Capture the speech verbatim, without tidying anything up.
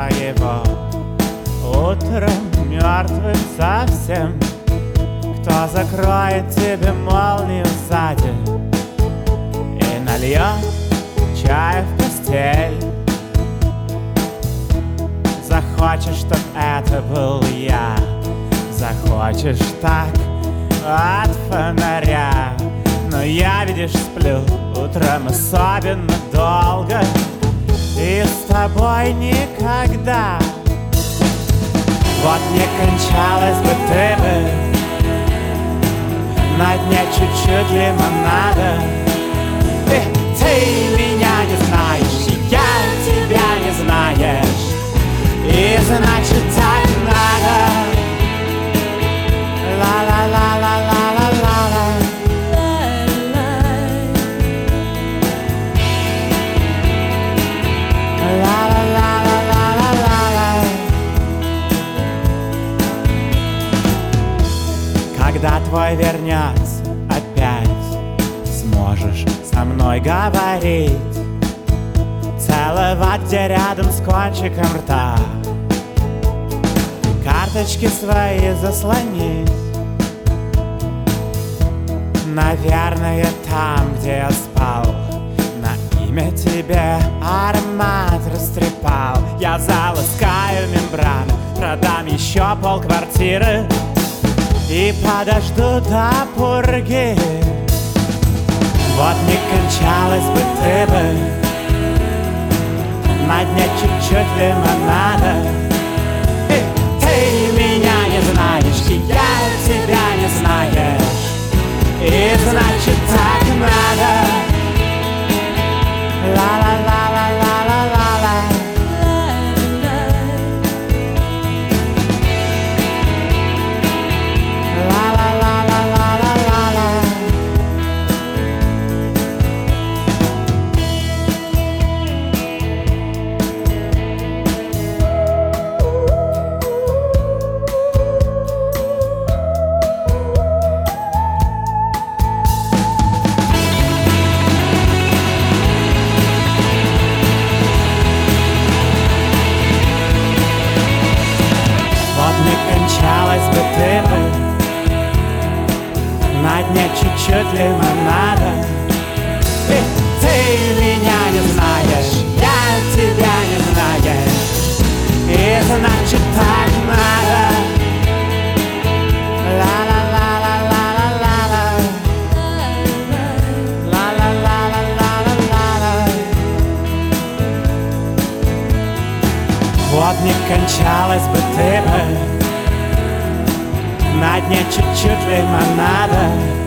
его утром мертвым совсем. Кто закроет тебе молнию сзади и нальет чай в постель? Захочешь, чтоб это был я, захочешь так от фонаря. Но я, видишь, сплю утром особенно долго, и с тобой никогда. Вот не кончалось бы ты бы на дне чуть-чуть лимонада. Ты, ты меня не знаешь, и я тебя не знаешь, и значит так надо. Ла-ла-ла-ла-ла-ла-ла-ла. Ла-ла-ла-ла-ла-ла-ла. Когда твой вернется опять, сможешь со мной говорить, целовать где рядом с кончиком рта, карточки свои заслонить. Наверное, там, где я спал, на имя тебе аромат растрепал. Я заласкаю мембраны, продам еще полквартиры и подожду до пурги. Вот не кончалось бы ты бы на дне чуть-чуть лимонада. И ты меня не знаешь, и я тебя не знаешь, и значит так надо. Ла-ла-ла-ла-ла-ла-ла. Ла-ла-ла-ла-ла-ла-ла. Кончалось бы ты бы на дне чуть-чуть лимонада. И ты меня не знаешь, я тебя не знаешь, и значит так надо. Ла-ла-ла-ла-ла-ла-ла. Ла-ла-ла-ла-ла-ла-ла. Вот не кончалось бы ты бы на дне чуть-чуть лимонада.